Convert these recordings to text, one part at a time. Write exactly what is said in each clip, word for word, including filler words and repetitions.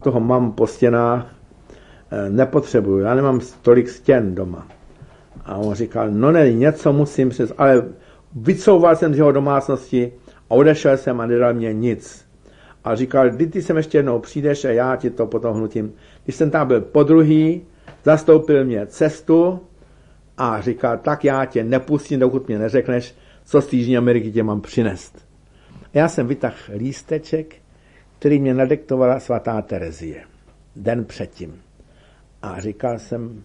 toho mám po stěnách, nepotřebuju, já nemám tolik stěn doma. A on říkal, no ne, něco musím přes, ale vycouval jsem z jeho domácnosti a odešel jsem a nedal mě nic. A říkal, kdy ty sem ještě jednou přijdeš a já ti to potom hnutím. Když jsem tam byl podruhý, zastoupil mě cestu a říkal, tak já tě nepustím, dokud mě neřekneš, co z Jižní Ameriky tě mám přinést. Já jsem vytahl lísteček, který mě nadiktovala svatá Terezie. Den předtím. A říkal jsem,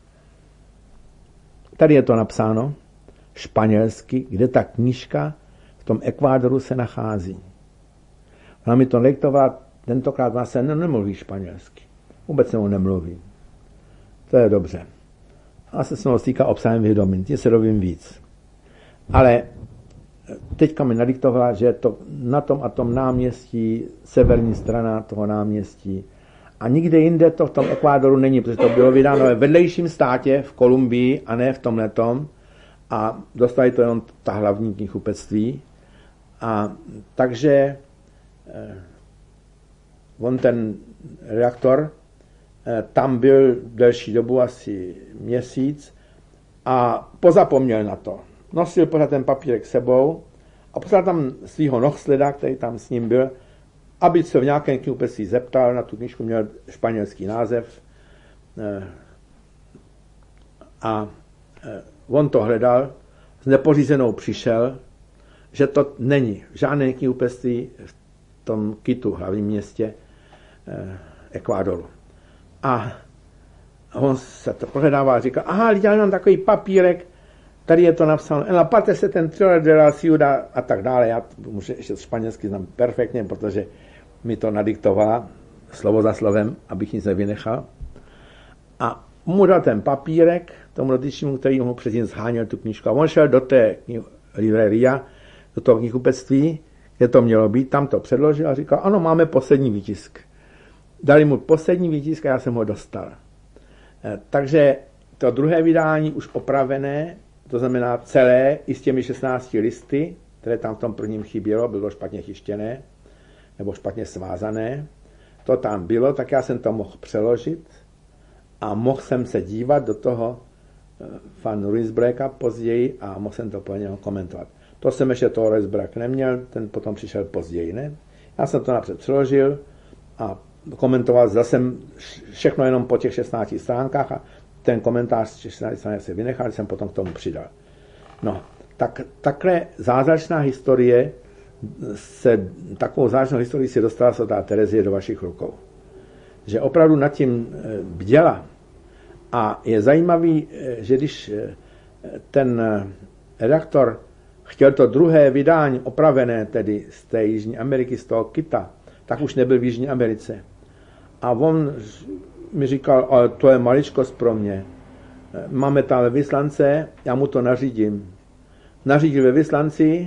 tady je to napsáno, španělsky, kde ta knížka v tom Ekvádoru se nachází. Ona mi to diktovala, tentokrát ona se nemluví španělsky. Vůbec se mu nemluví. To je dobře. A se s mnou stýká obsahem vědomí, tím se dovím víc. Ale teďka mi nadiktovala, že je to na tom a tom náměstí, severní strana toho náměstí. A nikde jinde to v tom Ekvádoru není, protože to bylo vydáno ve vedlejším státě v Kolumbii a ne v tomhletom. A dostali to jenom ta hlavní knihkupectví. A takže eh, on ten redaktor eh, tam byl delší dobu, asi měsíc, a pozapomněl na to. Nosil pořád ten papírek sebou a poslal tam svýho nohsleda, který tam s ním byl, aby se v nějakém knihkupectví zeptal, na tu knížku měl španělský název. Eh, a eh, on to hledal, s nepořízenou přišel, že to není žádné knihkupectví v tom Quitu, hlavním městě eh, Ekvádoru. A on se to prohledával a říkal, aha, dělal nám takový papírek, tady je to napsáno, en la parte se ten thriller de la ciudad a tak dále. Já můžu ještě španělsky znám perfektně, protože mi to nadiktovala slovo za slovem, abych nic nevynechal. A mu dal ten papírek tomu dotyčnímu, který mu předtím zháněl tu knížku. A on šel do té libreria, do toho knihkupectví, kde to mělo být, tam to předložil a říkal, ano, máme poslední výtisk. Dali mu poslední výtisk a já jsem ho dostal. Takže to druhé vydání už opravené, to znamená celé, i s těmi šestnácti listy, které tam v tom prvním chybělo, bylo špatně chyštěné, nebo špatně svázané, to tam bylo, tak já jsem to mohl přeložit a mohl jsem se dívat do toho Van Ruysbracka později a mohl jsem to po něho komentovat. To jsem ještě toho Ruysbrack neměl, ten potom přišel později, ne? Já jsem to napřed přeložil a komentoval zase všechno jenom po těch šestnácti stránkách a ten komentář z šestnácti stránek se vynechal, jsem potom k tomu přidal. No, tak takhle zázračná historie se, takovou zázračnou historii si dostala svatá Terezie do vašich rukou. Že opravdu nad tím bděla. A je zajímavý, že když ten redaktor chtěl to druhé vydání opravené, tedy z té Jižní Ameriky, z toho Kita, tak už nebyl v Jižní Americe. A on mi říkal, ale to je maličkost pro mě. Máme tam ve vyslance, já mu to nařídím. Nařídil ve vyslanci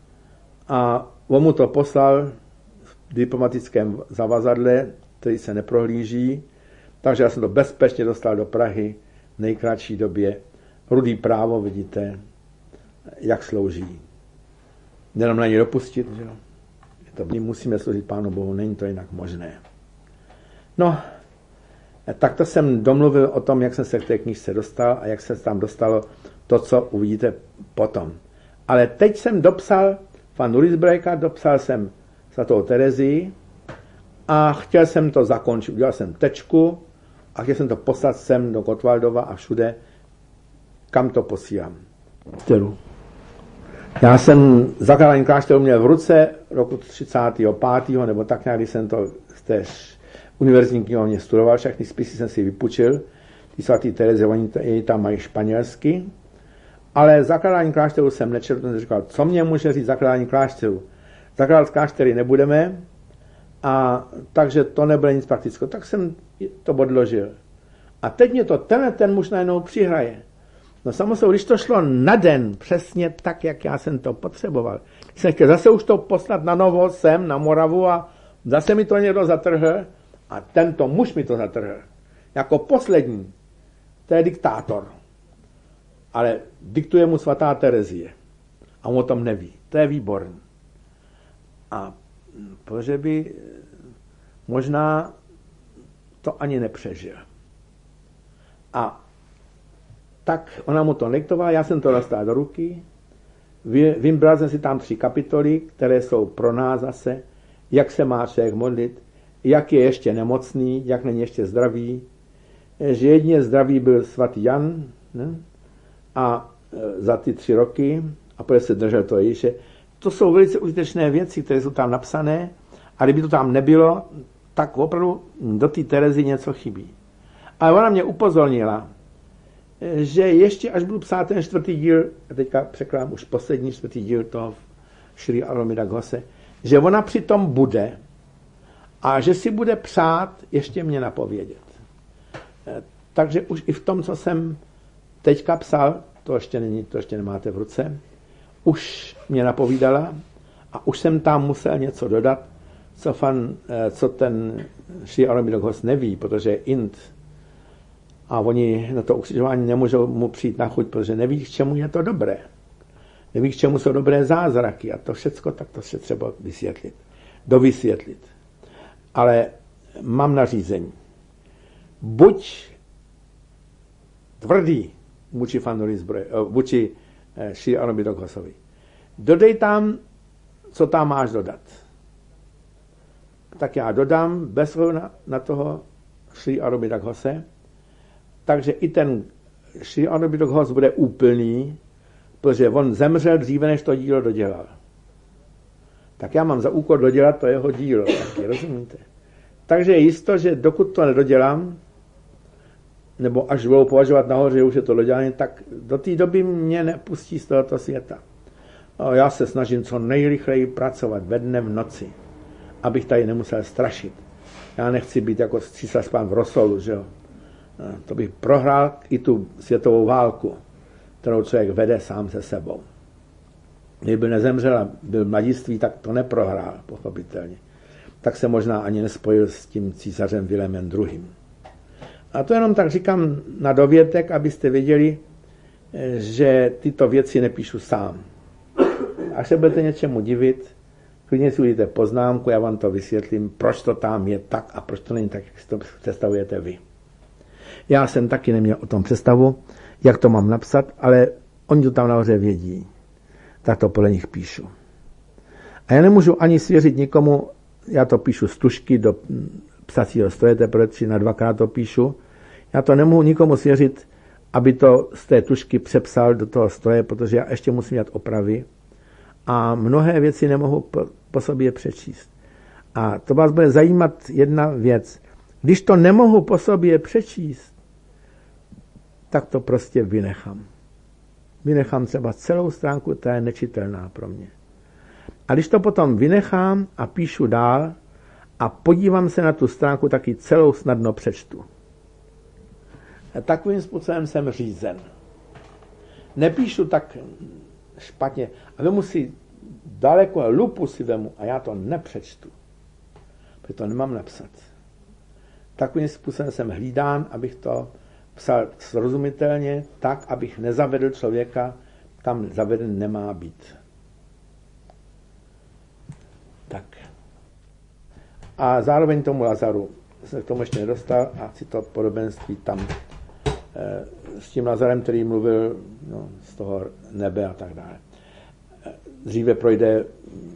a on mu to poslal v diplomatickém zavazadle, který se neprohlíží, takže já jsem to bezpečně dostal do Prahy v nejkratší době. Rudý právo, vidíte, jak slouží. Jenom na ně dopustit, že jo. To my musíme sloužit Pánu Bohu, není to jinak možné. No, tak to jsem domluvil o tom, jak jsem se k té knížce dostal a jak se tam dostalo to, co uvidíte potom. Ale teď jsem dopsal Van Ruysbracka, dopsal jsem svatou Terezii a chtěl jsem to zakončit. Udělal jsem tečku a chtěl jsem to poslat sem do Gotwaldova a všude, kam to posílám. Kterou? Já jsem zakládání klášteru měl v ruce roku třicátého pátého nebo tak nějak, když jsem to z té univerzitní knihovně studoval, všechny spisy jsem si vypučil, ty svatý Terezy, oni tam mají španělsky, ale zakládání klášteru jsem nečetl, jsem říkal, co mě může říct zakládání klášteru? Zakládat kláštery nebudeme, a takže to nebude nic praktického. Tak jsem to odložil. A teď mě to tenhle ten muž najednou přihraje. No samozřejmě, když to šlo na den, přesně tak, jak já jsem to potřeboval. Když jsem chtěl zase už to poslat na novo sem, na Moravu a zase mi to někdo zatrhl a tento muž mi to zatrhl. Jako poslední. To je diktátor. Ale diktuje mu svatá Terezie. A on o tom neví. To je výborný. A protože by možná to ani nepřežil. A tak ona mu to lektovala, já jsem to dostal do ruky, vybral jsem si tam tři kapitoly, které jsou pro nás zase, jak se má člověk modlit, jak je ještě nemocný, jak není ještě zdravý, že jedině zdravý byl svatý Jan, ne? A za ty tři roky, a protože se držel to Ježíše. To jsou velice užitečné věci, které jsou tam napsané, a kdyby to tam nebylo, tak opravdu do té Terezy něco chybí. Ale ona mě upozornila, že ještě až budu psát ten čtvrtý díl, a teďka překládám už poslední čtvrtý díl toho Srí Aurobindo Ghose, že ona přitom bude a že si bude přát ještě mě napovědět. Takže už i v tom, co jsem teďka psal, to ještě není, to ještě nemáte v ruce, už mě napovídala a už jsem tam musel něco dodat, co, fan, co ten Srí Aurobindo Ghose neví, protože je Ind. A oni na to ukřižování nemůžou mu přijít na chuť, protože neví, k čemu je to dobré. Neví, k čemu jsou dobré zázraky. A to všecko, tak to se třeba vysvětlit. Dovysvětlit. Ale mám nařízení. Buď tvrdý vůči Fandory zbroje, vůči Srí Aurobindo Ghosovi. Dodej tam, co tam máš dodat. Tak já dodám bez na, na toho Srí Aurobindo Ghose. Takže i ten Srí Aurobindo Ghose bude úplný, protože on zemřel dříve, než to dílo dodělal. Tak já mám za úkol dodělat to jeho dílo, taky, rozumíte? Takže je jisto, že dokud to nedodělám, nebo až budou považovat nahoře, že už je to dodělané, tak do té doby mě nepustí z tohoto světa. No, já se snažím co nejrychleji pracovat ve dne, v noci, abych tady nemusel strašit. Já nechci být jako císař pán v Rosolu, že jo? To bych prohrál i tu světovou válku, kterou člověk vede sám se sebou. Kdyby nezemřel a byl mladiství, tak to neprohrál, pochopitelně. Tak se možná ani nespojil s tím císařem Vilémem druhým. A to jenom tak říkám na dovětek, abyste věděli, že tyto věci nepíšu sám. Až se budete něčemu divit, klidně si udělejte poznámku, já vám to vysvětlím, proč to tam je tak a proč to není tak, jak si to představujete vy. Já jsem taky neměl o tom představu, jak to mám napsat, ale oni to tam nahoře vědí. Tak to podle nich píšu. A já nemůžu ani svěřit nikomu, já to píšu z tužky do psacího stroje, teprve tři na dvakrát to píšu. Já to nemohu nikomu svěřit, aby to z té tužky přepsal do toho stroje, protože já ještě musím dělat opravy. A mnohé věci nemohu po, po sobě přečíst. A to vás bude zajímat jedna věc. Když to nemohu po sobě přečíst, tak to prostě vynechám. Vynechám třeba celou stránku, ta je nečitelná pro mě. A když to potom vynechám a píšu dál a podívám se na tu stránku, taky celou snadno přečtu. A takovým způsobem jsem řízen. Nepíšu tak špatně. A vemu si daleko, lupu si vemu a já to nepřečtu. Protože to nemám napsat. Takovým způsobem jsem hlídán, abych to psal srozumitelně, tak, abych nezavedl člověka, tam zaveden nemá být. Tak. A zároveň tomu Lazaru jsem k tomu ještě nedostal a chci to podobenství tam e, s tím Lazarem, který mluvil no, z toho nebe a tak dále. Dříve projde e,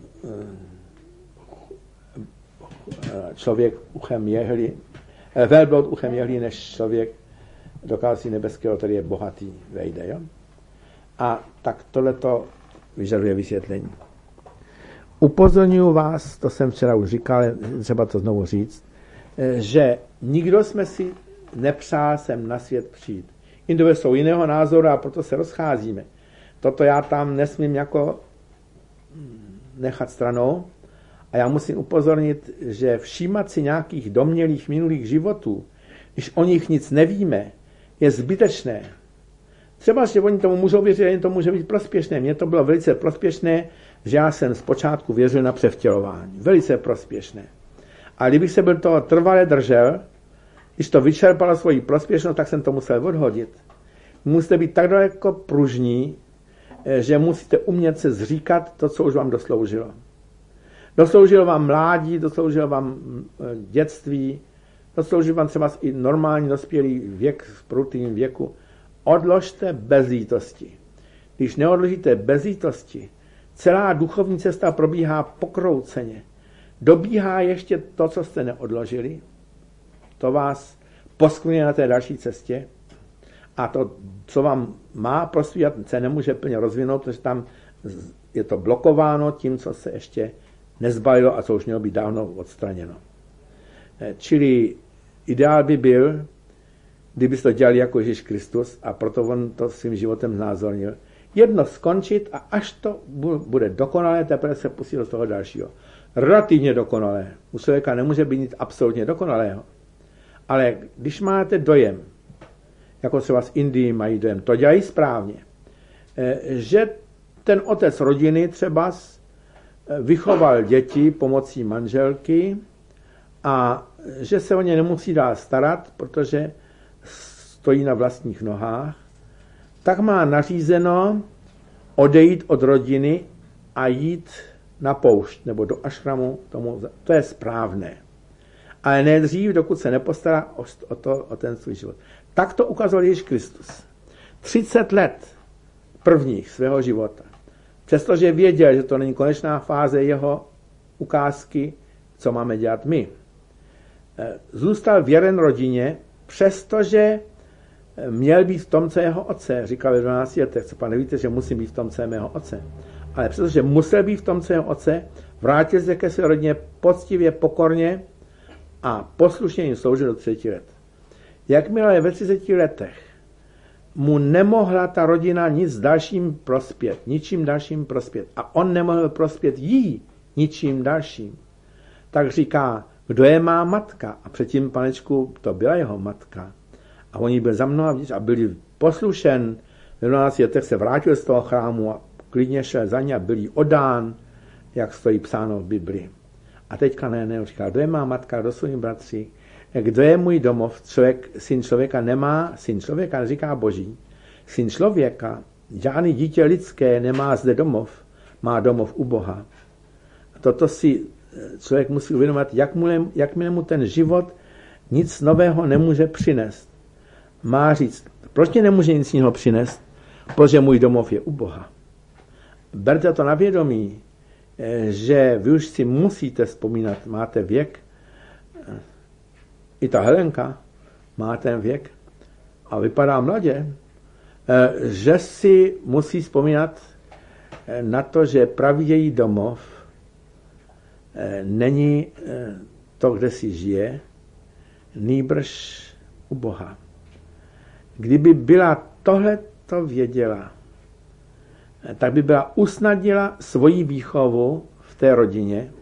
člověk uchem jehli, e, velbloud uchem jehli, než člověk do království nebeského, který je bohatý, vejde. Jo? A tak tohleto vyžaduje vysvětlení. Upozorňuji vás, to jsem včera už říkal, třeba to znovu říct, že nikdo jsme si nepřál sem na svět přijít. Indové jsou jiného názoru a proto se rozcházíme. Toto já tam nesmím jako nechat stranou a já musím upozornit, že všímat si nějakých domnělých minulých životů, když o nich nic nevíme, je zbytečné. Třeba, že oni tomu můžou věřit, jen to může být prospěšné. Mně to bylo velice prospěšné, že já jsem zpočátku věřil na převtělování. Velice prospěšné. A kdybych se byl toho trvale držel, když to vyčerpalo svoji prospěšnost, tak jsem to musel odhodit. Musíte být tak daleko pružní, že musíte umět se zříkat to, co už vám dosloužilo. Dosloužilo vám mládí, dosloužilo vám dětství, doslouží vám třeba i normální dospělý věk v produktivním věku, odložte bez lítosti. Když neodložíte bez lítosti, celá duchovní cesta probíhá pokrouceně. Dobíhá ještě to, co jste neodložili, to vás poskvrňuje na té další cestě a to, co vám má prospívat, se nemůže plně rozvinout, protože tam je to blokováno tím, co se ještě nezbalilo a co už mělo být dávno odstraněno. Čili ideál by byl, kdybyste to dělali jako Ježíš Kristus, a proto on to svým životem znázornil, jedno skončit a až to bude dokonalé, teprve se pustit do toho dalšího. Relativně dokonalé. U člověka nemůže být nic absolutně dokonalého. Ale když máte dojem, jako třeba z Indii mají dojem, to dělají správně, že ten otec rodiny třeba vychoval děti pomocí manželky a že se o ně nemusí dál starat, protože stojí na vlastních nohách, tak má nařízeno odejít od rodiny a jít na poušť nebo do ašramu, tomu, to je správné. Ale ne dřív, dokud se nepostará o, o, to, o ten svůj život. Tak to ukazoval Ježíš Kristus. třicet let prvních svého života. Přestože věděl, že to není konečná fáze jeho ukázky, co máme dělat my. Zůstal věren rodině, přestože měl být v tom, co jeho otce. Říkal ve dvanácti letech, co pane, víte, že musím být v tom, co je mého otce. Ale přestože musel být v tom, co je jeho otce, vrátil se ke své rodině poctivě, pokorně a poslušně jim sloužil do třetí let. Jakmile ve třiceti letech mu nemohla ta rodina nic dalším prospět, ničím dalším prospět, a on nemohl prospět jí ničím dalším, tak říká, kdo je má matka? A předtím, panečku, to byla jeho matka. A oni byli za mnou a byli poslušen. V dvanácti letech se vrátil z toho chrámu a klidně šel za ně a byl jí odán, jak stojí psáno v Biblii. A teďka ne, ne, říká, kdo je má matka, kdo jsou jim bratři, kdo je můj domov, člověk, syn člověka nemá, syn člověka neříká boží, syn člověka, žádný dítě lidské nemá zde domov, má domov u Boha. A toto si člověk musí uvědomit, jakmile, jakmile mu ten život nic nového nemůže přinést. Má říct, proč mě nemůže nic jiného přinést? Protože můj domov je u Boha. Berte to na vědomí, že vy už si musíte vzpomínat, máte věk, i ta Helenka má ten věk a vypadá mladě, že si musí vzpomínat na to, že pravý její domov není to, kde si žije, nýbrž u Boha. Kdyby byla tohleto věděla, tak by byla usnadnila svoji výchovu v té rodině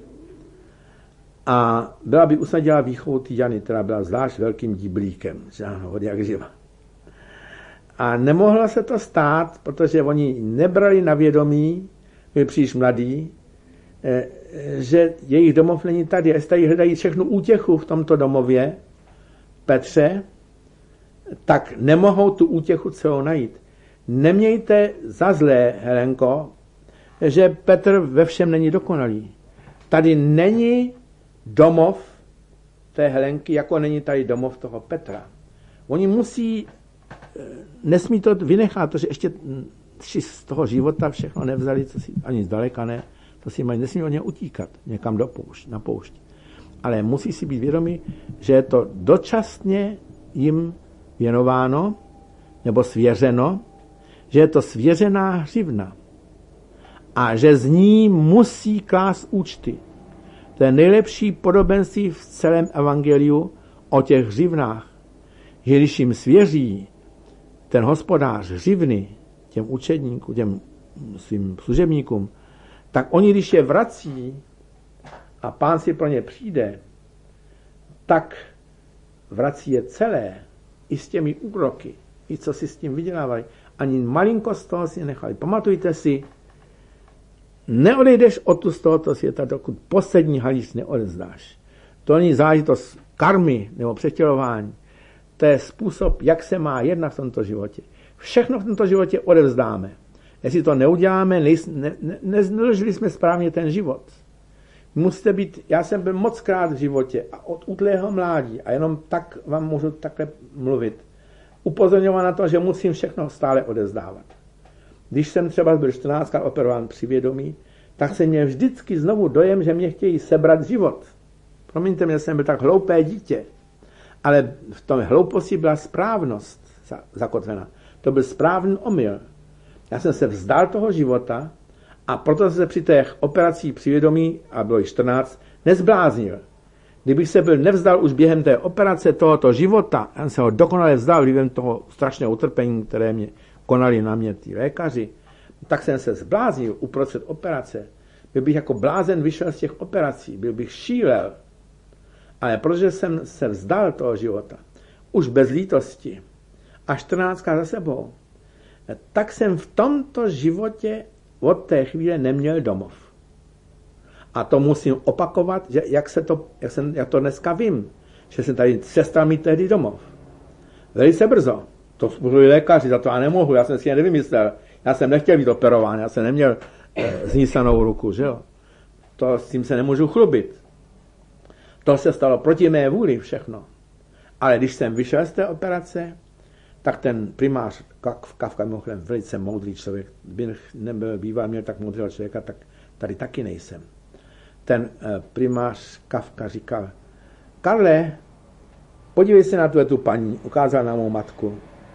a byla by usnadnila výchovu té Jany, která byla zvlášť velkým díblíkem, že ano, od jak živa. A nemohlo se to stát, protože oni nebrali na vědomí, byli příliš mladí, že jejich domov není tady. Jestli tady hledají všechnu útěchu v tomto domově, Petře, tak nemohou tu útěchu celou najít. Nemějte za zlé, Helenko, že Petr ve všem není dokonalý. Tady není domov té Helenky, jako není tady domov toho Petra. Oni musí, nesmí to vynechat, protože ještě z toho života všechno nevzali, co si ani zdaleka ne, to si mají, nesmí od něj utíkat někam do poušť, na poušť. Ale musí si být vědomí, že je to dočasně jim věnováno, nebo svěřeno, že je to svěřená hřivna a že z ní musí klást účty. To je nejlepší podobenství v celém evangeliu o těch hřivnách. Že když jim svěří ten hospodář hřivny těm učedníkům, těm svým služebníkům, tak oni, když je vrací a pán si pro ně přijde, tak vrací je celé, i s těmi úroky, i co si s tím vydělávali. Ani malinko z toho si nechali. Pamatujte si, neodejdeš odtud z tohoto světa, dokud poslední halíř neodezdáš. To není záležitost karmy nebo přetělování. To je způsob, jak se má jednat v tomto životě. Všechno v tomto životě odevzdáme. Jestli to neuděláme, nedožili ne, ne, jsme správně ten život. Musíte být, já jsem byl moc krát v životě a od útlého mládí a jenom tak vám můžu takhle mluvit. Upozorňovat na to, že musím všechno stále odevzdávat. Když jsem třeba byl čtrnáctkrát operován při vědomí, tak jsem měl vždycky znovu dojem, že mě chtějí sebrat život. Promiňte mě, jsem byl tak hloupé dítě, ale v tom hlouposti byla správnost zakotvena. To byl správný omyl. Já jsem se vzdal toho života a proto jsem se při těch operacích při vědomí, a bylo jich čtrnáct, nezbláznil. Kdybych se byl nevzdal už během té operace tohoto života, já jsem se ho dokonale vzdal během toho strašného utrpení, které mě konali na mě ty lékaři, tak jsem se zbláznil uprostřed operace. Byl bych jako blázen vyšel z těch operací, byl bych šílel. Ale protože jsem se vzdal toho života, už bez lítosti, a čtrnáctka za sebou, tak jsem v tomto životě od té chvíle neměl domov. A to musím opakovat, že jak, se to, jak, jsem, jak to dneska vím, že jsem tady přestal mít tehdy domov. Velice brzo. To byli lékaři, za to já nemohu, já jsem si je nevymyslel. Já jsem nechtěl být operován, já jsem neměl eh, znísanou ruku, že jo. To, s tím se nemůžu chlubit. To se stalo proti mé vůli všechno. Ale když jsem vyšel z té operace, tak ten primář Kafka, mimochodem velice moudrý člověk, bych nebyl býval, měl tak moudrého člověka, tak tady taky nejsem. Ten eh, primář Kafka říkal, Karle, podívej se na tu, tu paní, ukázal na mou matku.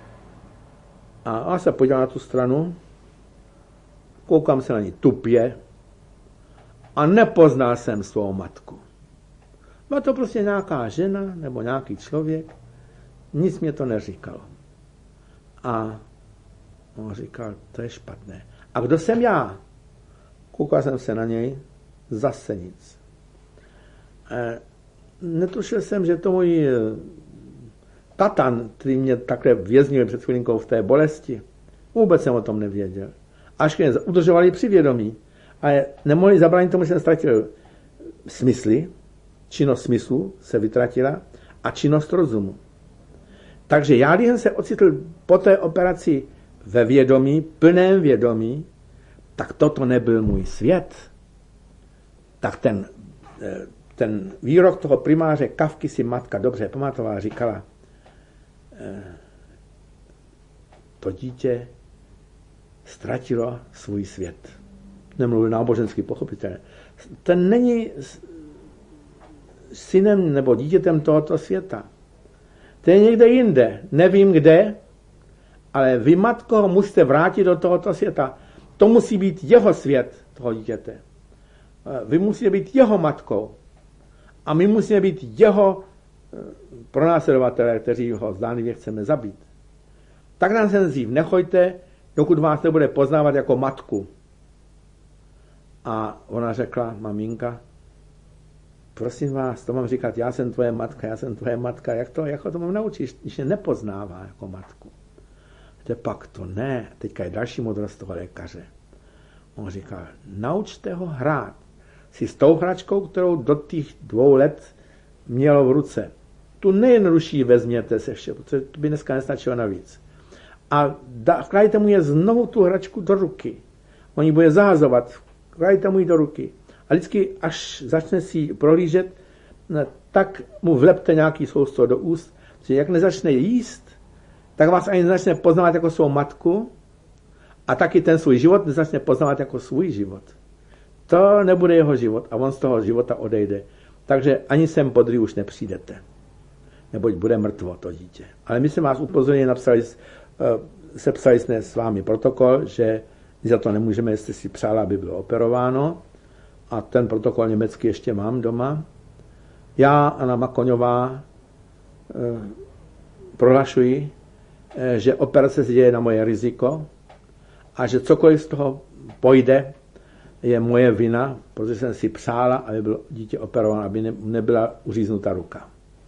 A já se podíval na tu stranu, koukám se na ní tupě a nepoznal jsem svou matku. Byla to prostě nějaká žena nebo nějaký člověk, nic mě to neříkalo. A on říkal, to je špatné. A kdo jsem já? Koukal jsem se na něj, zase nic. E, netušil jsem, že to můj tatan, který mě takhle věznil před chvilinkou v té bolesti, vůbec jsem o tom nevěděl. Až mě udržovali při vědomí, ale nemohli zabránit tomu, že jsem ztratil smysly, činnost smyslu se vytratila a činnost rozumu. Takže já, když jsem se ocitl po té operaci ve vědomí, plném vědomí, tak toto nebyl můj svět. Tak ten, ten výrok toho primáře Kafky si matka dobře pamatovala, říkala, to dítě ztratilo svůj svět. Nemluvil nábožensky, pochopitelně. Ten není synem nebo dítětem tohoto světa. To je někde jinde. Nevím kde, ale vy, matko, ho musíte vrátit do tohoto světa. To musí být jeho svět, toho dítěte. Vy musíte být jeho matkou. A my musíme být jeho pronásledovatelé, kteří ho zdánlivě chceme zabít. Tak nás se dřív nechoďte, dokud vás nebude poznávat jako matku. A ona řekla, maminka, prosím vás, to mám říkat, já jsem tvoje matka, já jsem tvoje matka, jak to, jak to mám naučit, když mě nepoznává jako matku. Teď pak to ne, teďka je další moudrost toho lékaře. On říkal, naučte ho hrát si s tou hračkou, kterou do těch dvou let mělo v ruce. Tu nejjednodušší vezměte se vše, protože to by dneska nestačilo navíc. A vkládejte mu je znovu tu hračku do ruky. On ji bude zahazovat, vkládejte mu ji do ruky. A vždycky, až začne si prohlížet, tak mu vlepte nějaký sousto do úst, že jak nezačne jíst, tak vás ani nezačne poznávat jako svou matku a taky ten svůj život nezačne poznávat jako svůj život. To nebude jeho život a on z toho života odejde. Takže ani sem podry už nepřijdete. Neboť bude mrtvo to dítě. Ale my jsme vás upozornili, napsali, sepsali jsme s vámi protokol, že za to nemůžeme, jestli si přála, aby bylo operováno. A ten protokol německý ještě mám doma. Já, Anna Makoňová, eh, prohlašuji, eh, že operace se děje na moje riziko a že cokoliv z toho pojde, je moje vina, protože jsem si přála, aby bylo dítě operováno, aby ne, nebyla uříznuta ruka.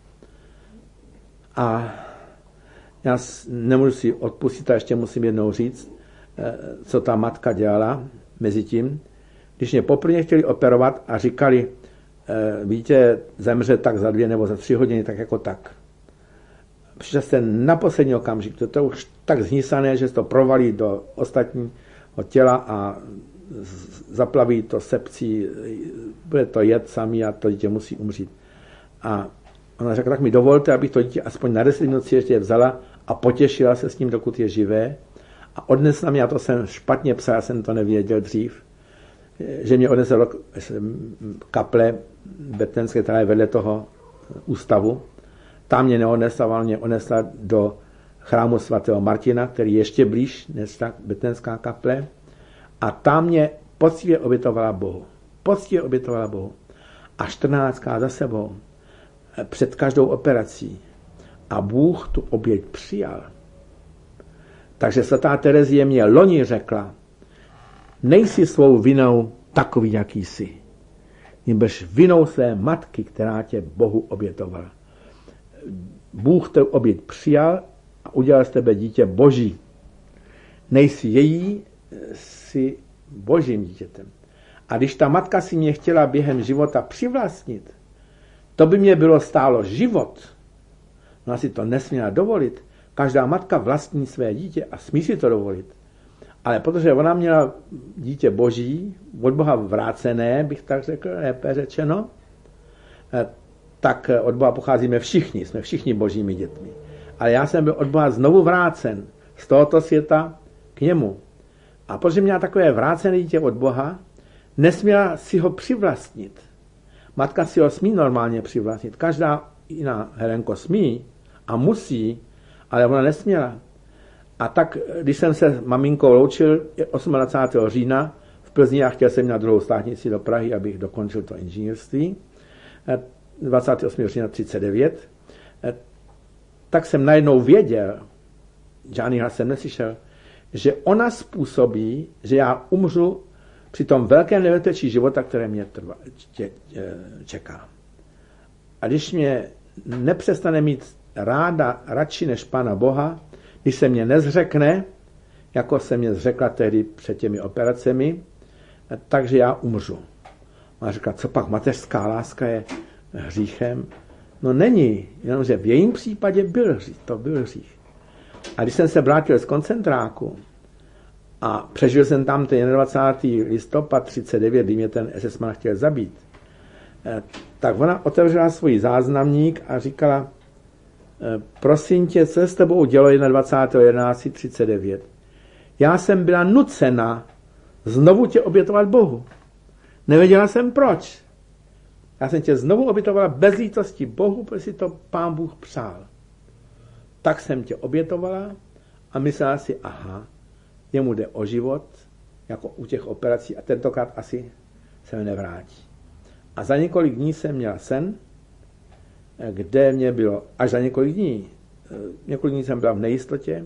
A já nemůžu si odpustit a ještě musím jednou říct, eh, co ta matka dělala mezi tím, když mě poprvé chtěli operovat a říkali, e, dítě zemře tak za dvě nebo za tři hodiny, tak jako tak. Přišel jsem na poslední okamžik, to je už tak zhnísané, že se to provalí do ostatního těla a zaplaví to sepcí, bude to jed samý a to dítě musí umřít. A ona řekla, tak mi dovolte, abych to dítě aspoň na deset minut si ještě vzala a potěšila se s ním, dokud je živé. A odnesla mě, a to jsem špatně psal, já jsem to nevěděl dřív, že mě odnesla do kaple betlémské, která je vedle toho ústavu. Tam mě neodnesla, ale mě odnesla do chrámu svatého Martina, který je ještě blíž než ta betlémská kaple. A tam mě poctivě obětovala Bohu. Poctivě obětovala Bohu. A čtrnáctkrát za sebou, před každou operací. A Bůh tu oběť přijal. Takže svatá Terezie mě loni řekla, nejsi svou vinou takový, jaký jsi. Nýbrž vinou své matky, která tě Bohu obětovala. Bůh tu oběť přijal a udělal z tebe dítě Boží. Nejsi její, jsi Božím dítětem. A když ta matka si mě chtěla během života přivlastnit, to by mě bylo stálo život. Ona si to nesměla dovolit. Každá matka vlastní své dítě a smí si to dovolit. Ale protože ona měla dítě Boží, od Boha vrácené, bych tak řekl, lépe řečeno, tak od Boha pocházíme všichni, jsme všichni Božími dětmi. Ale já jsem byl od Boha znovu vrácen z tohoto světa k němu. A protože měla takové vrácené dítě od Boha, nesměla si ho přivlastnit. Matka si ho smí normálně přivlastnit. Každá jiná Helenko smí a musí, ale ona nesměla. A tak, když jsem se s maminkou loučil dvacátého osmého října v Plzni a chtěl jsem na druhou státnici do Prahy, abych dokončil to inženýrství, dvacátého osmého října třicet devět, tak jsem najednou věděl, žádný hlas jsem neslyšel, že ona způsobí, že já umřu při tom velkém nebezpečí života, které mě trvá, tě, čeká. A když mě nepřestane mít ráda radši než Pána Boha, když se mě nezřekne, jako se mě zřekla tehdy před těmi operacemi, takže já umřu. A řekla, co pak mateřská láska je hříchem? No není, jenomže v jejím případě byl hřích, to byl hřích. A když jsem se vrátil z koncentráku a přežil jsem tam ten dvacátého listopad třicet devět, kdy mě ten es es man chtěl zabít, tak ona otevřela svůj záznamník a říkala, prosím tě, co s tebou dělo dvacátého jedenáctého třicet devět? Já jsem byla nucena znovu tě obětovat Bohu. Nevěděla jsem proč. Já jsem tě znovu obětovala bez lítosti Bohu, protože si to Pán Bůh přál. Tak jsem tě obětovala a myslela si, aha, jemu jde o život, jako u těch operací a tentokrát asi se mi nevrátí. A za několik dní jsem měla sen, kde mě bylo, až za několik dní, několik dní jsem byla v nejistotě,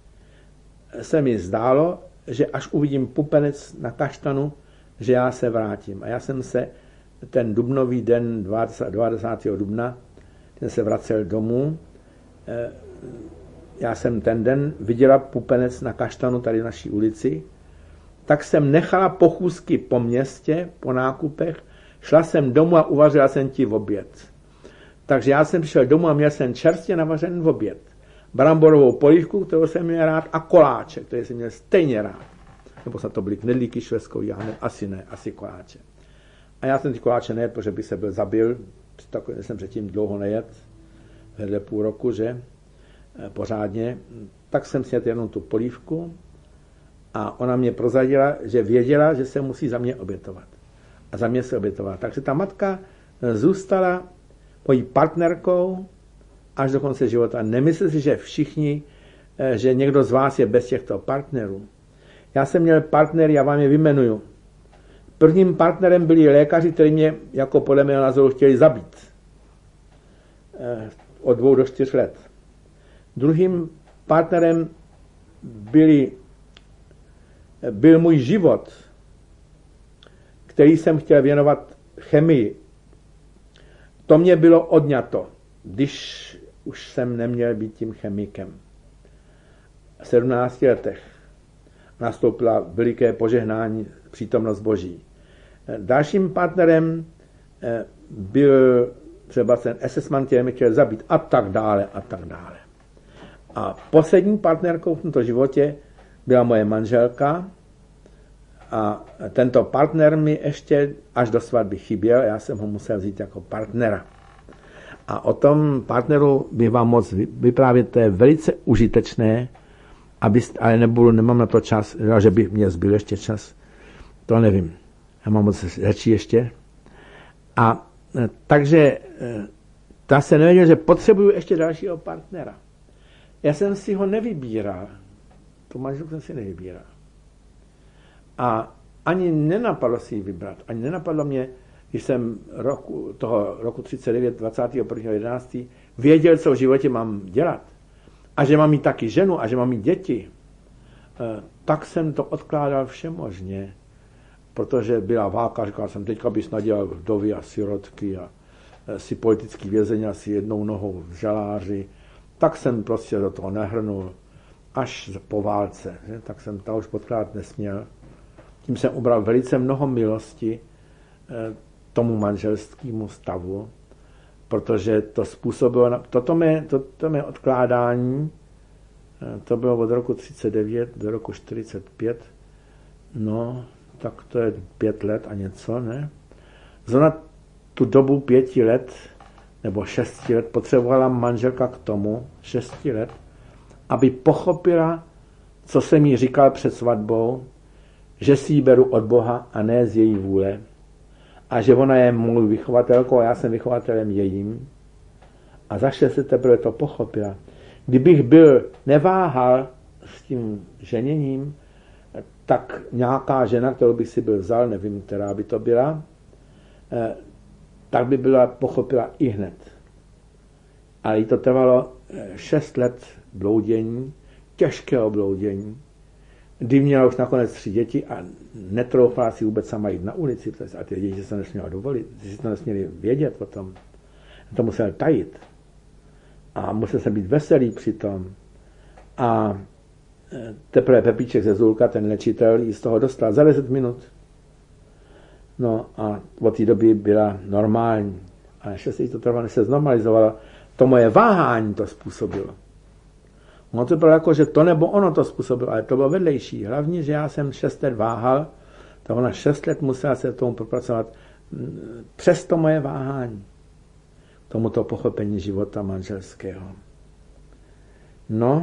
se mi zdálo, že až uvidím pupenec na kaštanu, že já se vrátím. A já jsem se ten dubnový den, dvacátého dubna, ten se vracel domů, já jsem ten den viděla pupenec na kaštanu tady v naší ulici, tak jsem nechala pochůzky po městě, po nákupech, šla jsem domů a uvařila jsem ti v oběd. Takže já jsem přišel domů a měl jsem čerstvě navařený v oběd. Bramborovou polívku, kterou jsem měl rád, a koláče, který jsem měl stejně rád. Nebo snad to byly knedlíky švestkou, já ne, asi ne, asi koláče. A já jsem ty koláče nejedl, protože by se byl zabil, takový jsem předtím dlouho nejedl, vedle půl roku, že, pořádně. Tak jsem si jedl jenom tu polívku a ona mě prozradila, že věděla, že se musí za mě obětovat. A za mě se obětovala. Takže ta matka zůstala mojí partnerkou až do konce života. Nemyslím si, že všichni, že někdo z vás je bez těchto partnerů. Já jsem měl partnery, já vám je vyjmenuju. Prvním partnerem byli lékaři, kteří mě, jako podle mého názoru, chtěli zabít. Od dvou do čtyř let. Druhým partnerem byli, byl můj život, který jsem chtěl věnovat chemii. To mě bylo odňato, když už jsem neměl být tím chemikem. V sedmnácti letech nastoupila veliké požehnání, přítomnost Boží. Dalším partnerem byl třeba ten es es man, který mě chtěl zabít a tak dále a tak dále. A poslední partnerkou v tomto životě byla moje manželka A tento partner mi ještě až do svatby chyběl, já jsem ho musel vzít jako partnera. A o tom partneru bych vám moc vyprávět, to je velice užitečné, abyste, ale nebudu, nemám na to čas, že by mě zbyl ještě čas, to nevím. Já mám moc řečí ještě. A takže ta se nevěděl, že potřebuju ještě dalšího partnera. Já jsem si ho nevybíral. Tu manželku jsem si nevybíral. A ani nenapadlo si ji vybrat. Ani nenapadlo mě, když jsem roku, toho roku třicet devět, dvacátého prvního jedenáctého věděl, co v životě mám dělat. A že mám mít taky ženu a že mám mít děti. Tak jsem to odkládal všemožně. Protože byla válka, říkal jsem, teďka bys nadělal vdovy a sirotky a si politický vězeň asi jednou nohou v žaláři. Tak jsem prostě do toho nehrnul až po válce. Že? Tak jsem to už podkládat nesměl. Tím jsem ubral velice mnoho milosti tomu manželskému stavu, protože to způsobilo, toto mé, toto mé odkládání, to bylo od roku třicet devět do roku čtyřicet pět, no, tak to je pět let a něco, ne? Zrovna tu dobu pěti let, nebo šesti let, potřebovala manželka k tomu, šesti let, aby pochopila, co jsem jí říkal před svatbou, že si ji beru od Boha a ne z její vůle. A že ona je mou vychovatelkou a já jsem vychovatelem jejím. A za šest let teprve to pochopila. Kdybych byl neváhal s tím ženěním, tak nějaká žena, kterou bych si byl vzal, nevím, která by to byla, tak by byla pochopila i hned. Ale jí to trvalo šest let bloudění, těžkého bloudění, kdy měla už nakonec tři děti a netroufala si vůbec sama jít na ulici, a ty děti se nesměla dovolit, si to nesměli vědět o tom. To musel tajit. A musel jsem být veselý přitom. A teprve Pepíček ze Zulka, ten léčitel, jí z toho dostal za deset minut. No a od té doby byla normální. A ještě se jí to trvalo, než se znormalizovalo. To moje váhání to způsobilo. No to bylo jako, že to nebo ono to způsobilo, ale to bylo vedlejší. Hlavně, že já jsem šest let váhal, tak ona šest let musela se tomu propracovat přes to moje váhání. Tomuto pochopení života manželského. No,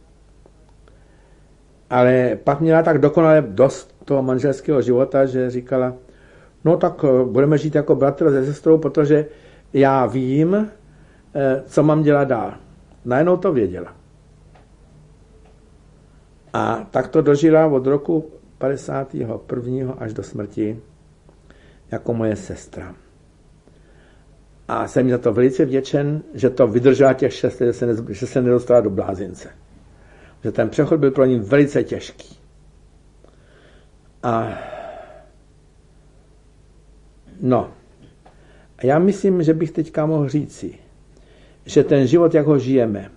ale pak měla tak dokonale dost toho manželského života, že říkala, no tak budeme žít jako bratr se sestrou, protože já vím, co mám dělat dál. Najednou to věděla. A tak to dožila od roku padesátého prvního až do smrti jako moje sestra. A jsem za to velice vděčen, že to vydržela těch šest let, že se, ne, že se nedostala do blázince. Že ten přechod byl pro ní velice těžký. A no, a já myslím, že bych teďka mohl říci, že ten život, jak ho žijeme,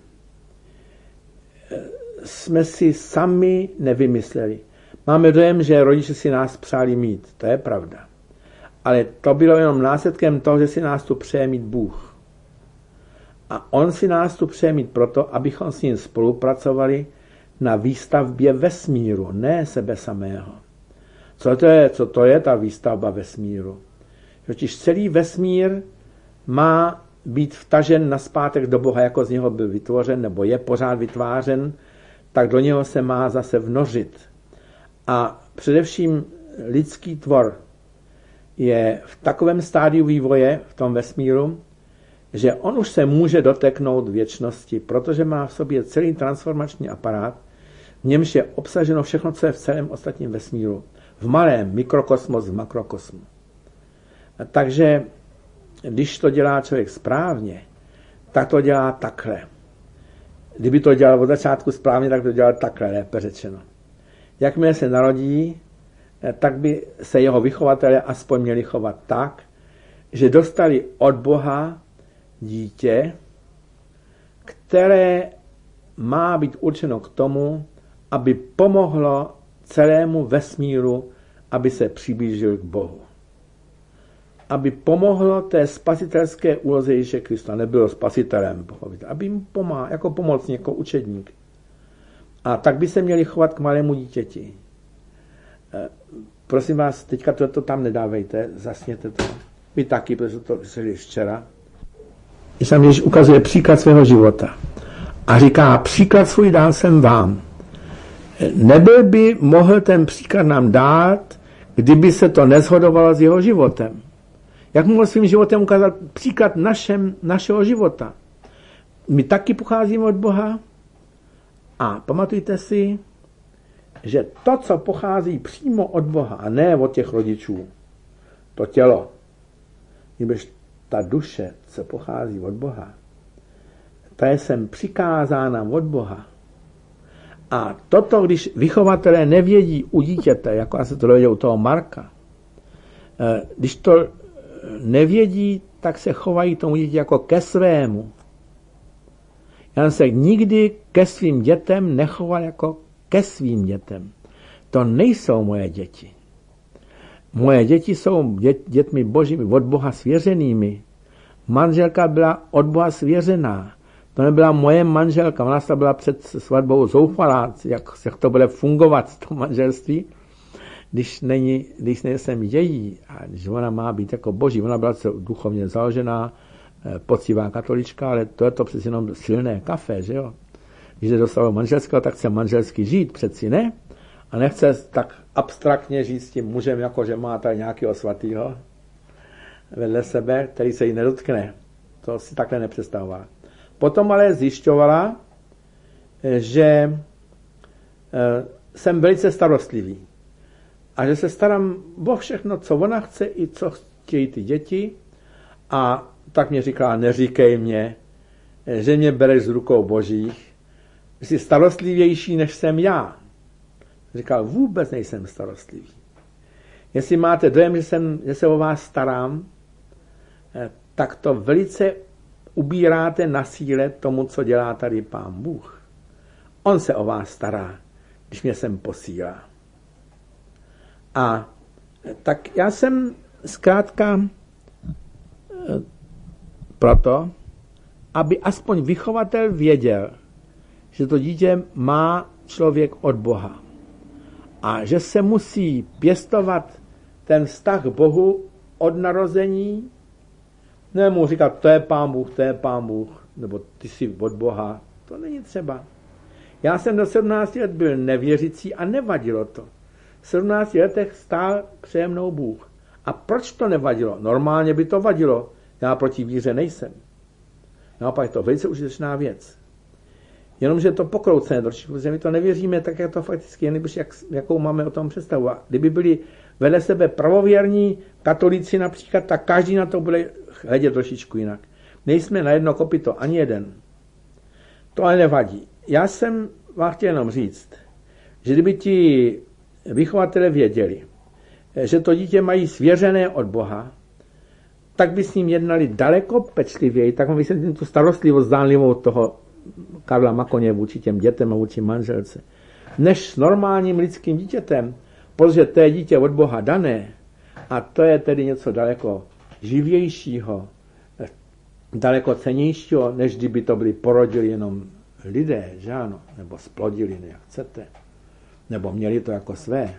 jsme si sami nevymysleli. Máme dojem, že rodiče si nás přáli mít. To je pravda. Ale to bylo jenom následkem toho, že si nás tu přeje mít Bůh. A on si nás tu přeje mít proto, abychom s ním spolupracovali na výstavbě vesmíru, ne sebe samého. Co to je, co to je ta výstavba vesmíru? Totiž celý vesmír má být vtažen nazpátek do Boha, jako z něho byl vytvořen, nebo je pořád vytvářen, tak do něho se má zase vnořit. A především lidský tvor je v takovém stádiu vývoje v tom vesmíru, že on už se může doteknout věčnosti, protože má v sobě celý transformační aparát, v němž je obsaženo všechno, co je v celém ostatním vesmíru. V malém mikrokosmos, v makrokosmu. Takže když to dělá člověk správně, tak to dělá takhle. Kdyby to dělal od začátku správně, tak by to dělal takhle, lépe řečeno. Jakmile se narodí, tak by se jeho vychovatelé aspoň měli chovat tak, že dostali od Boha dítě, které má být určeno k tomu, aby pomohlo celému vesmíru, aby se přiblížil k Bohu. Aby pomohlo té spasitelské úloze Ježíše Krista, nebylo spasitelem, pochopit, aby jim pomáhal, jako pomocník, jako učedník. A tak by se měli chovat k malému dítěti. prosím vás, teďka to, to tam nedávejte, zasněte to. Vy taky, protože to slyšeli včera. Když tam Ježíš ukazuje příklad svého života a říká, příklad svůj dal jsem vám. Nebyl by mohl ten příklad nám dát, kdyby se to neshodovalo s jeho životem. Jak mohl svým životem ukázat příklad našem, našeho života? My taky pocházíme od Boha a pamatujte si, že to, co pochází přímo od Boha a ne od těch rodičů, to tělo, když ta duše, co pochází od Boha, ta je sem přikázána od Boha. A toto, když vychovatelé nevědí u dítěte, jako já se to dověděl u toho Marka, když to nevědí, tak se chovají tomu dítě jako ke svému. Já se nikdy ke svým dětem nechoval jako ke svým dětem. To nejsou moje děti. Moje děti jsou dět, dětmi božími, od Boha svěřenými. Manželka byla od Boha svěřená. To nebyla moje manželka, ona se byla před svatbou zoufalá, jak, jak to bude fungovat z toho manželství, když není, když nejsem její, a když ona má být jako boží, ona byla duchovně založená, poctivá katolička, ale to je to přeci jenom silné kafe, že jo. Když jde do svého manželského, tak chce manželsky žít, přeci ne? A nechce tak abstraktně žít s tím mužem, jako že má tady nějakého svatýho vedle sebe, který se jí nedotkne. To si takhle nepředstavovala. Potom ale zjišťovala, že jsem velice starostlivý a že se starám o všechno, co ona chce i co chtějí ty děti, a tak mě říkala, neříkej mě, že mě bereš z rukou božích, jsi starostlivější, než jsem já. Říkal, vůbec nejsem starostlivý. Jestli máte dojem, že, jsem, že se o vás starám, tak to velice ubíráte na síle tomu, co dělá tady Pán Bůh. On se o vás stará, když mě sem posílá. A tak já jsem zkrátka proto, aby aspoň vychovatel věděl, že to dítě má člověk od Boha a že se musí pěstovat ten vztah k Bohu od narození. Nemůžu říkat, to je Pán Bůh, to je Pán Bůh, nebo ty jsi od Boha. To není třeba. Já jsem do sedmnácti let byl nevěřící a nevadilo to. V sedmnácti letech stál přede mnou Bůh. A proč to nevadilo? Normálně by to vadilo. Já proti víře nejsem. Naopak je to velice užitečná věc. Jenomže to pokroucené trošičku, protože my to nevěříme tak, jak to fakticky je, jak, jakou máme o tom představu. A kdyby byli vedle sebe pravověrní katolíci například, tak každý na to bude hledět trošičku jinak. Nejsme na jedno kopyto, ani jeden. To ale nevadí. Já jsem vám chtěl jenom říct, že kdyby ti vychovatelé věděli, že to dítě mají svěřené od Boha, tak by s ním jednali daleko pečlivěji, tak vysvětlím tu starostlivost zdánlivou toho Karla Makoně vůči těm dětem a vůči manželce, než s normálním lidským dítětem, protože to je dítě od Boha dané a to je tedy něco daleko živějšího, daleko cennějšího, než kdyby to byli porodili jenom lidé, že ano, nebo splodili, jak chcete, nebo měli to jako své.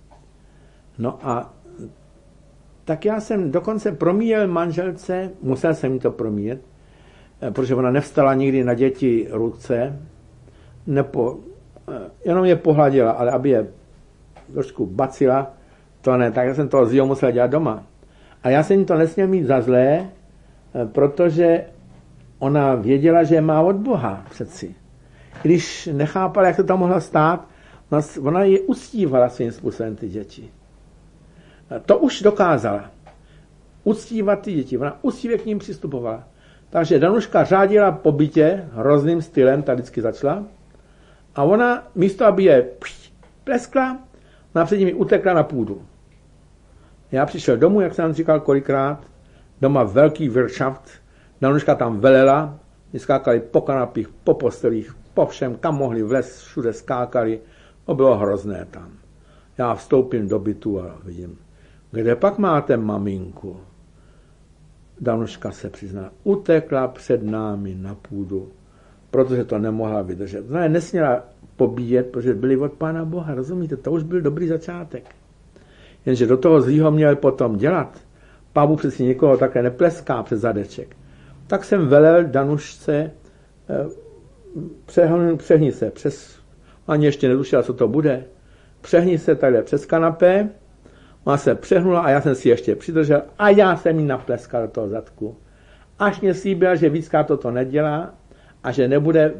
No a tak já jsem dokonce promíjel manželce, musel jsem jí to promíjet, protože ona nevstala nikdy na děti ruce, nepo, jenom je pohladila, ale aby je trošku bacila, to ne, tak já jsem to s jí musel dělat doma. A já jsem jí to nesměl mít za zlé, protože ona věděla, že má od Boha přeci. Když nechápala, jak to tam mohla stát, ona je uctívala svým způsobem ty děti. To už dokázala. Uctívat ty děti. Ona uctivě k ním přistupovala. Takže Danuška řádila po bytě hrozným stylem, ta vždycky začala. A ona, místo aby je pleskla, ona před nimi utekla na půdu. Já přišel domů, jak jsem říkal kolikrát, doma velký Wirtschaft, Danuška tam velela, skákali po kanapích, po postelích, po všem, kam mohli vlez, všude skákali. To bylo hrozné tam. Já vstoupím do bytu a vidím, kde pak máte maminku? Danuška se přizná, utekla před námi na půdu, protože to nemohla vydržet. Ona je nesměla pobíjet, protože byli od Pána Boha, rozumíte? To už byl dobrý začátek. Jenže do toho zlýho měl potom dělat. Pávu přeci někoho také nepleská přes zadeček. Tak jsem velel Danušce, přehni, přehni se přes, ani ještě netušila, co to bude, přehni se takhle přes kanapé, ona se přehnula a já jsem si ještě přidržel a já jsem jí napleskal do toho zadku. Až mě slíbila, že víckrát toto nedělá a že nebude,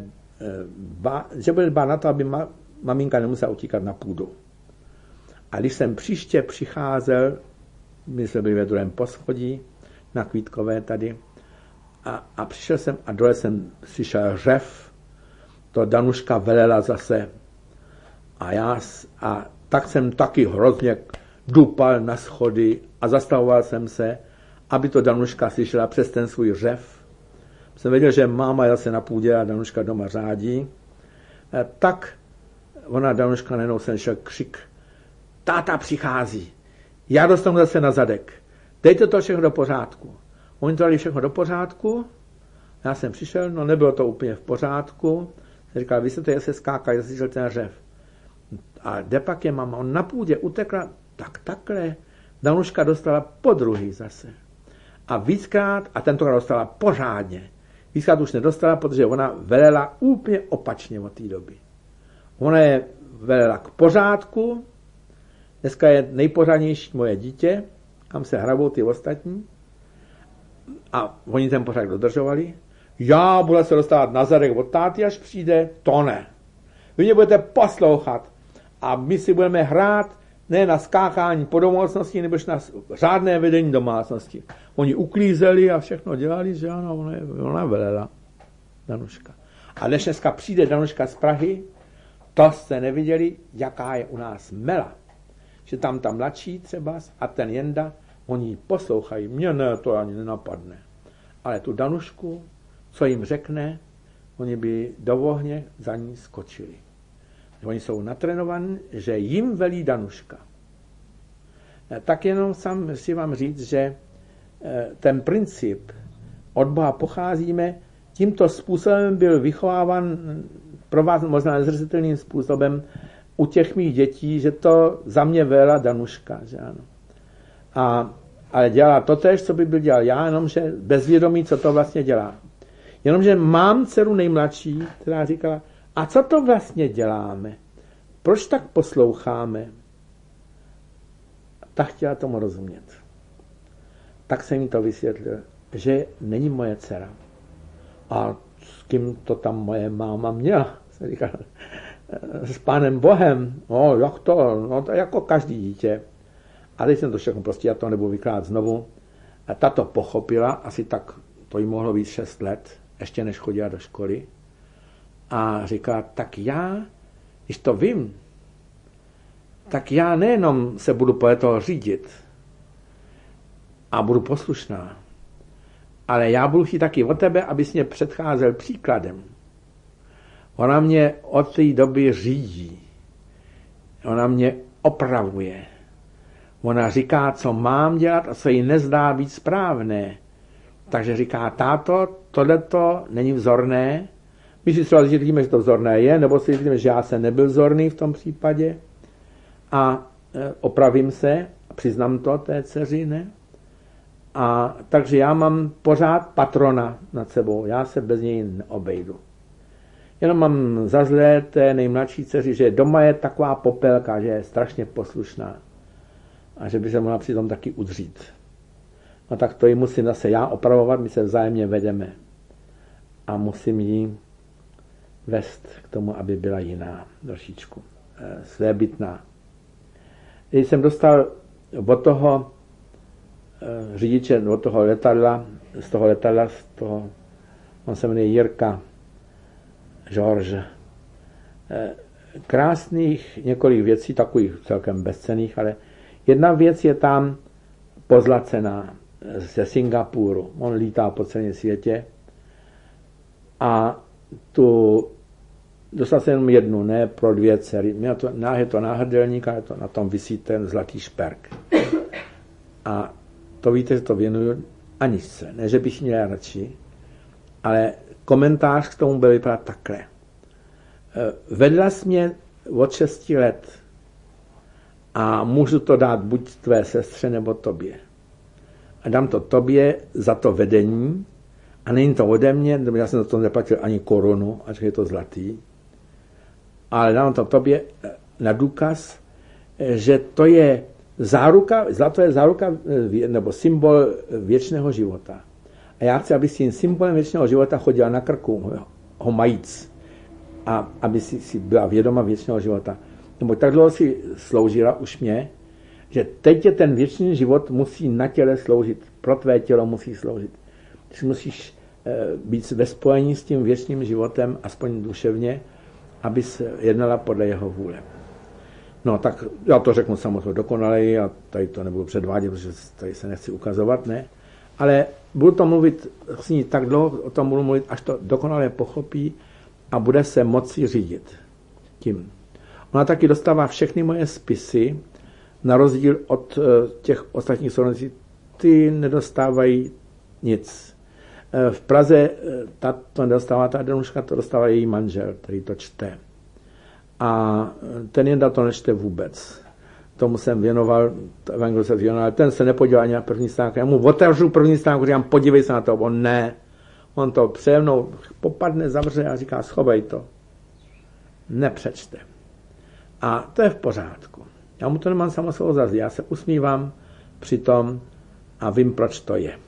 že bude dbát na to, aby ma, maminka nemusela utíkat na půdu. A když jsem příště přicházel, my jsme byli ve druhém poschodí, na Kvítkové tady, a, a přišel jsem a dole jsem slyšel řev, to Danuška velela zase. A já, a tak jsem taky hrozně dupal na schody a zastavoval jsem se, aby to Danuška slyšela přes ten svůj řev. Jsem věděl, že máma je zase na půdě a Danuška doma řádí. E, tak ona, Danuška, najednou jsem šel křik. Táta přichází. Já dostanu zase na zadek. Dejte to všechno do pořádku. Oni to dali všechno do pořádku. Já jsem přišel, no nebylo to úplně v pořádku. Jsem říkal, vy jste to se skákali, já slyšel ten řev. A kde pak je mama? On na půdě utekla, tak takhle. Danuška dostala podruhý zase. A víckrát, a tentokrát dostala pořádně. Víckrát už nedostala, protože ona velela úplně opačně od té doby. Ona je velela k pořádku. Dneska je nejpořádnější moje dítě, kam se hrabou ty ostatní. A oni ten pořád dodržovali. Já budu se dostávat na zadek od táty, až přijde, to ne. Vy mě budete poslouchat a my si budeme hrát ne na skákání po domácnosti, nebož na řádné vedení domácnosti. Oni uklízeli a všechno dělali, že ano, ona, ona velela, Danuška. A než dneska přijde Danuška z Prahy, to jste neviděli, jaká je u nás mela. Že tam ta mladší třeba a ten Jenda, oni ji poslouchají. Mně ne, to ani nenapadne. Ale tu Danušku, co jim řekne, oni by do ohně za ní skočili. Oni jsou natrénovaní, že jim velí Danuška. Tak jenom sám si vám říct, že ten princip od Boha pocházíme, tímto způsobem byl vychováván pro vás možná nezřetelným způsobem u těch mých dětí, že to za mě vela Danuška. Že ano. A, ale dělá to též, co by byl dělal já, jenomže bezvědomí, co to vlastně dělá. Jenomže mám dceru nejmladší, která říkala, a co to vlastně děláme? Proč tak posloucháme? Tak chtěla tomu rozumět. Tak jsem jí to vysvětlil, že není moje dcera. A s kým to tam moje máma měla? Jsem říkal, s Pánem Bohem. No, jak to? No, to jako každý dítě. A teď jsem to všechno prostě, já to nebudu vykládat znovu. A ta to pochopila, asi tak, to jí mohlo být šest let, ještě než chodila do školy. A říká, tak já, když to vím, tak já nejenom se budu podle toho řídit a budu poslušná, ale já budu chtít taky od tebe, abys mě předcházel příkladem. Ona mě od té doby řídí. Ona mě opravuje. Ona říká, co mám dělat a co jí nezdá být správné. Takže říká, táto, tohleto není vzorné. My si třeba říkáme, že to vzorné je, nebo si říkáme, že já jsem nebyl vzorný v tom případě. A e, opravím se, přiznám to té dceři, ne? A takže já mám pořád patrona nad sebou, já se bez něj neobejdu. Jenom mám za zlé té nejmladší dceři, že doma je taková popelka, že je strašně poslušná a že by se mohla přitom taky udřít. No tak to ji musím zase já opravovat, my se vzájemně vedeme a musím ji vést k tomu, aby byla jiná, trošičku e, svébytná. Když jsem dostal od toho e, řidiče, od toho letadla, z toho letadla, z toho, on se jmenuje Jirka, George, e, krásných několik věcí, takových celkem bezcenných, ale jedna věc je tam pozlacená ze Singapuru. On lítá po celém světě a tu dostal jsem jenom jednu, ne pro dvě dcery. Měl to, je to náhrdelník a to, na tom visí ten zlatý šperk. A to víte, že to věnuju Aničce. Ne, že bych měl radši, ale komentář k tomu byl vypadat takhle. Vedla jsi mě od šesti let a můžu to dát buď tvé sestře nebo tobě. A dám to tobě za to vedení a není to ode mě, já jsem za to neplatil ani korunu, až je to zlatý, ale dám to tobě na důkaz, že to je záruka, zlato je záruka nebo symbol věčného života. A já chci, aby si tím symbolem věčného života chodila na krku, ho majíc, a aby si, si byla vědoma věčného života. Nebo tak dlouho si sloužila už mě, že teď je ten věčný život musí na těle sloužit, pro tvé tělo musí sloužit. Ty musíš být ve spojení s tím věčným životem, aspoň duševně, abys jednala podle jeho vůle. No tak já to řeknu samozřejmě dokonaleji a tady to nebudu předvádět, protože tady se nechci ukazovat, ne? Ale budu to mluvit s ní tak dlouho, o tom budu mluvit, až to dokonale pochopí a bude se moci řídit tím. Ona taky dostává všechny moje spisy, na rozdíl od těch ostatních sourozenců, ty nedostávají nic. V Praze ta, to nedostává ta Danuška, to dostává její manžel, který to čte. A ten Jenda to nečte vůbec. Tomu jsem věnoval, evangelizaci věnoval, ale ten se nepodíval ani na první stránku. Já mu otevřu první stránku, říkám, podívej se na to. On ne. On to pře mnou popadne, zavře a říká, schovej to. Nepřečte. A to je v pořádku. Já mu to nemám samozřejmě za zlý. Já se usmívám při tom a vím, proč to je.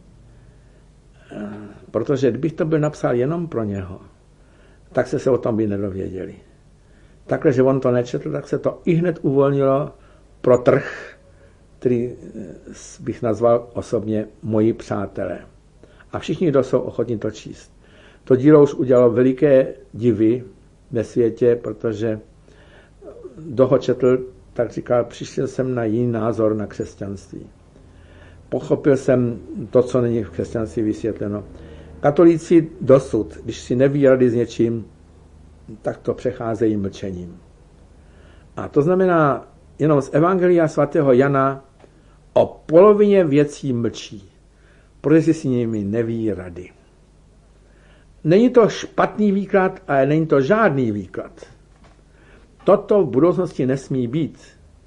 Protože kdybych to byl napsal jenom pro něho, tak se se o tom by nedověděli. Takhle, že on to nečetl, tak se to i hned uvolnilo pro trh, který bych nazval osobně moji přátelé. A všichni, kdo jsou ochotní to číst. To dílo už udělalo veliké divy ve světě, protože kdo ho četl, tak říkal, přišel jsem na jiný názor na křesťanství. Pochopil jsem to, co není v křesťanství vysvětleno. Katolíci dosud, když si neví rady s něčím, tak to přecházejí mlčením. A to znamená, jenom z Evangelia svatého Jana o polovině věcí mlčí, protože si s nimi neví rady. Není to špatný výklad, ale není to žádný výklad. Toto v budoucnosti nesmí být.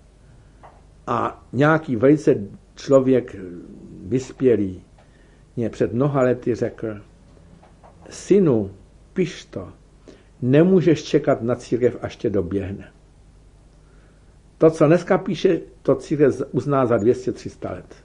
A nějaký velice člověk vyspělý mě před mnoha lety řekl, synu, piš to, nemůžeš čekat na církev, až tě doběhne. To, co dneska píše, to církev uzná za dvě stě tři sta let.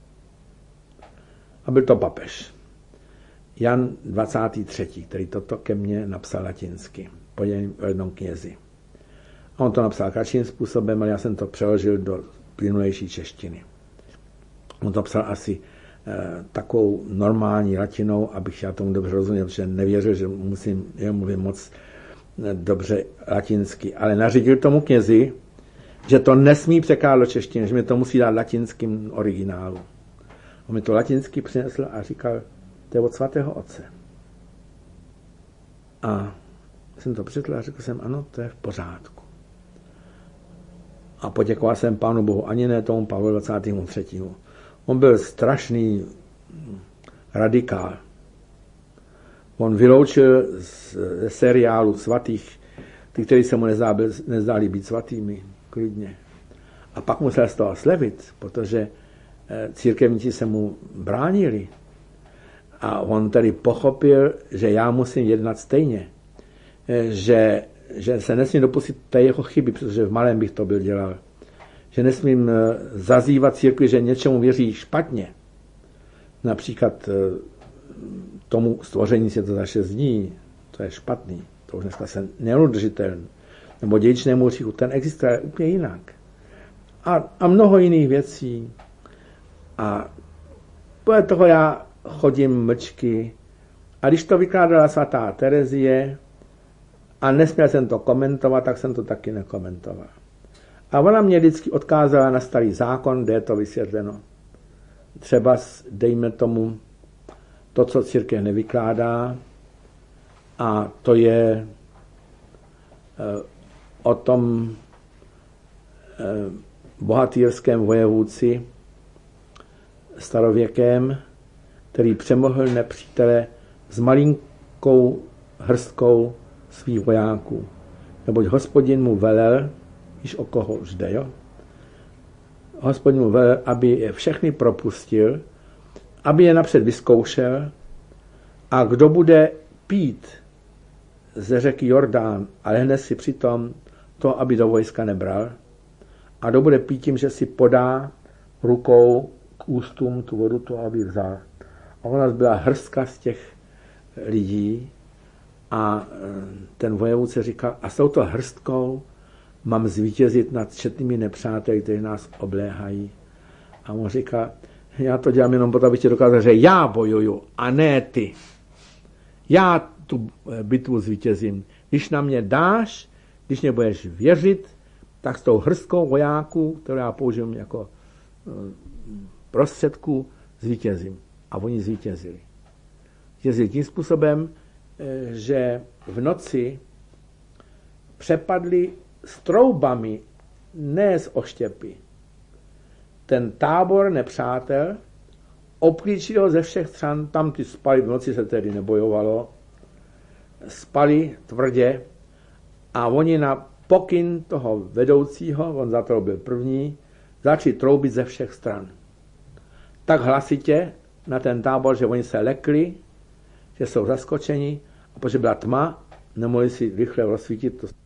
A byl to papež. Jan dvacátý třetí, který toto ke mně napsal latinsky, po jednom knězi. A on to napsal kratším způsobem, ale já jsem to přeložil do plynulejší češtiny. On to psal asi eh, takovou normální latinou, abych já tomu dobře rozuměl, protože nevěřil, že musím, já mluvím moc eh, dobře latinsky, ale nařídil tomu knězi, že to nesmí překládat do češtiny, že mi to musí dát latinským originálu. On mi to latinsky přinesl a říkal, to je od svatého otce. A jsem to přečetl a řekl jsem, ano, to je v pořádku. A poděkoval jsem Pánu Bohu, ani ne tomu Pavlu dvacátému třetímu On byl strašný radikál. On vyloučil ze seriálu svatých, ty, kteří se mu nezdáli být svatými, klidně. A pak musel z toho slevit, protože církevníci se mu bránili. A on tedy pochopil, že já musím jednat stejně. Že, že se nesmím dopustit té jeho chyby, protože v malém bych to byl dělal. Že nesmím zazývat církvi, že něčemu věří špatně. Například tomu stvoření se to za šest dní, to je špatný. To už dneska se neudržitelný. Nebo dědičnému hříchu, ten existuje úplně jinak. A, a mnoho jiných věcí. A podle toho já chodím mlčky. A když to vykládala svatá Terezie a nesměl jsem to komentovat, tak jsem to taky nekomentoval. A ona mě vždycky odkázala na starý zákon, kde je to vysvětleno. Třeba dejme tomu to, co církev nevykládá, a to je o tom bohatýrském vojevůdci starověkém, který přemohl nepřítele s malinkou hrstkou svých vojáků. Neboť Hospodin mu velel, již o koho už jde, jo? Hospodin mu velel, aby je všechny propustil, aby je napřed vyzkoušel, a kdo bude pít ze řeky Jordán a lehne si přitom to, aby do vojska nebral, a kdo bude pít tím, že si podá rukou k ústům tu vodu, to, aby vzal. A ona byla hrstka z těch lidí a ten vojevůdce říkal, a s touto hrstkou mám zvítězit nad četnými nepřáteli, kteří nás obléhají. A on říká, já to dělám jenom proto, abych ti dokázal, že já bojuju a ne ty. Já tu bitvu zvítězím. Když na mě dáš, když mě budeš věřit, tak s tou hrstkou vojáků, kterou já použiju jako prostředku, zvítězím. A oni zvítězili. Zvítězili tím způsobem, že v noci přepadli s troubami, ne z oštěpy. Ten tábor nepřátel obklíčili ho ze všech stran, tam ty spali, v noci se tedy nebojovalo, spali tvrdě a oni na pokyn toho vedoucího, on za to byl první, začali troubit ze všech stran. Tak hlasitě na ten tábor, že oni se lekli, že jsou zaskočeni, a protože byla tma, nemohli si rychle rozsvítit to